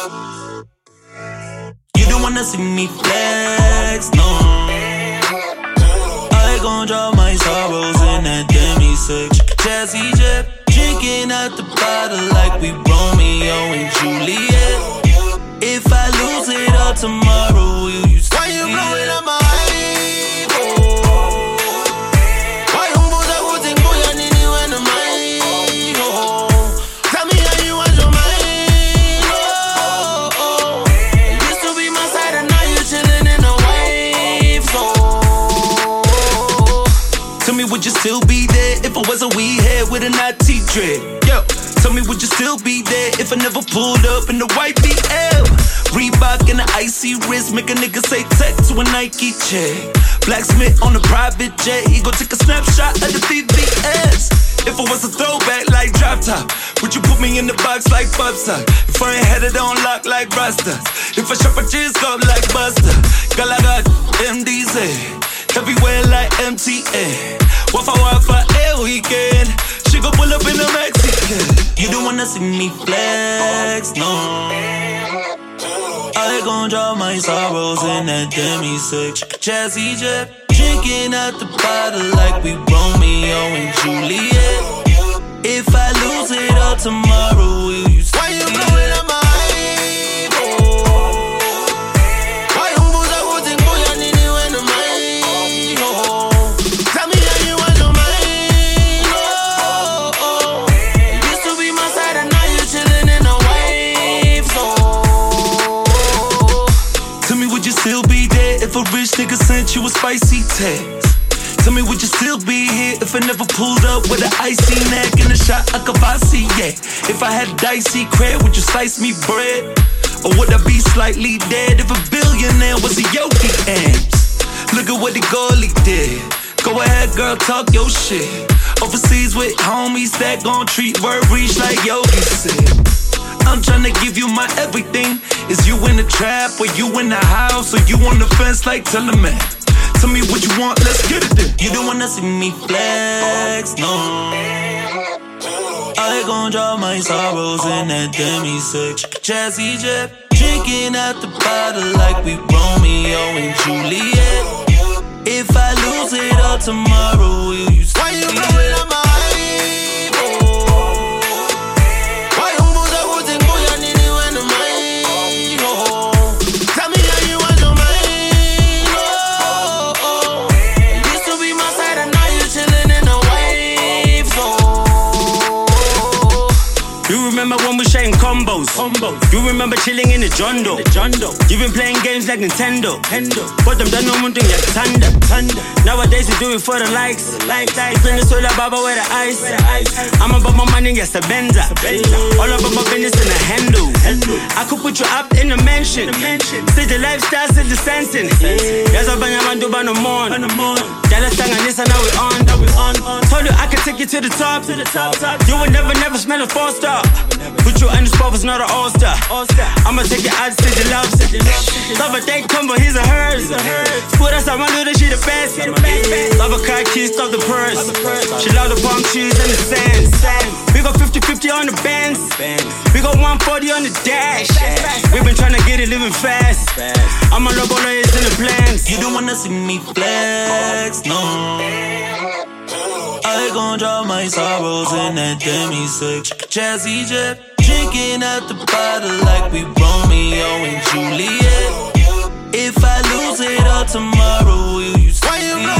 You don't wanna see me flex, no. I gon' drop my sorrows in that demi-six. Jazzy Jet, drinking at the bottle like we Romeo and Juliet. If I lose it all tomorrow, will you stay? Why you blowing up my hype? Why you put up with things, boy, I need you in the mind? Tell me how you want your mind. You used to be my side and now you chilling in the wave. Tell me, would you still be there if I was a weed head with a naughty dread? Yo, tell me, would you still be there if I never pulled up in the white BL? Reebok and the icy wrist make a nigga say tech to a Nike check. Blacksmith on a private jet, he gon' take a snapshot of the VVS. If I was a throwback like drop top, would you put me in the box like Bubsa? If I ain't had it on lock like Rasta, if I shop a jizz up like Buster, girl I got MDZ, everywhere like MTN. Wafa every weekend, she gon' pull up in the Mexican. You don't wanna see me flex, no. I gon' drop my sorrows in that demi-six. Jazzy Jet, drinking at the bottle like we Romeo and Juliet. If I lose it all tomorrow, will you stay? Why you blowing up my hype? Why you put up with things, boy, I need you in the mind? Tell me how you want your mind. You used to be my side and now you chilling in the wave. Tell me, would you still be there if a rich nigga sent you a spicy text? Tell me, would you still be here if I never pulled up with an icy neck and a shot of Kavasi, yeah? If I had dicey cred, would you slice me bread? Or would I be slightly dead if a billionaire was a Yogi Amps? Look at what the goalie did. Go ahead, girl, talk your shit. Overseas with homies that gon' treat word reach like Yogi said. I'm tryna give you my everything. Is you in the trap or you in the house or you on the fence like Teleman? Tell me what you want, let's get it then. You don't wanna see me flex, no. I gon' drop my sorrows in that demi-six. Jazzy Jet, drinking at the bottle like we Romeo and Juliet. If I lose it all tomorrow, will you stay? Why you blowing up my hype? Why you put up with things, boy, I need you in the mind? Tell me how you want your mind. You used to be my side and now you chilling in the wave. You remember when we sharing combos? You remember chilling in the Jondo? You been playing games like Nintendo. But them done no one thing like Thunder. Nowadays you do it for the likes. Bring the soda baba with the ice. I'm about my money, yes, a Benza. All about my business in a handle. I could put you up in a mansion. See the lifestyles in the sensing. Yes, I'm banyaman do bano mon. Dallas Tanganisa, now we on. Told you I could take you to the top. You would never smell a 4-star. Put you in the spot was not an all-star. I'ma take your eyes to the love. Love a day come, but he's a hers. Put us on my little, she the best. Love a car keys, stop the purse. She love the palm trees and the sand. We got 50-50 on the bands. We got 140 on the dash. We been tryna get it living fast. I'm a logo lawyers in the plans. You don't wanna see me flex, no. I gon' drop my sorrows in that demi-six. Jazzy Jet, drinking at the bottle like we Romeo and Juliet. If I lose it all tomorrow, will you stay? Why you